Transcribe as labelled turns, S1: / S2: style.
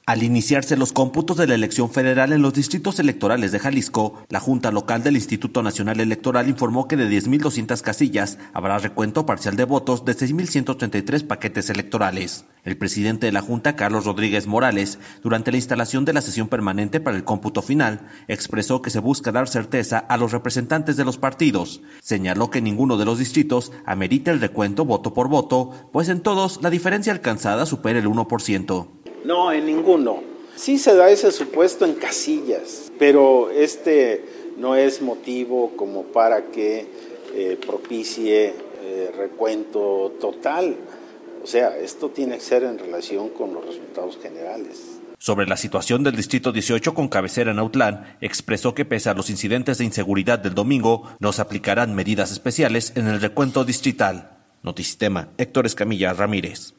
S1: Al iniciarse los cómputos de la elección federal en los distritos electorales de Jalisco, la Junta Local del Instituto Nacional Electoral informó que de 10.200 casillas habrá recuento parcial de votos de 6.133 paquetes electorales. El presidente de la Junta, Carlos Rodríguez Morales, durante la instalación de la sesión permanente para el cómputo final, expresó que se busca dar certeza a los representantes de los partidos. Señaló que ninguno de los distritos amerita el recuento voto por voto, pues en todos la diferencia alcanzada supera el 1%.
S2: No, en ninguno. Sí se da ese supuesto en casillas, pero no es motivo como para que propicie recuento total. O sea, esto tiene que ser en relación con los resultados generales.
S1: Sobre la situación del Distrito 18 con cabecera en Autlán, expresó que pese a los incidentes de inseguridad del domingo, no se aplicarán medidas especiales en el recuento distrital. Notisistema, Héctor Escamilla Ramírez.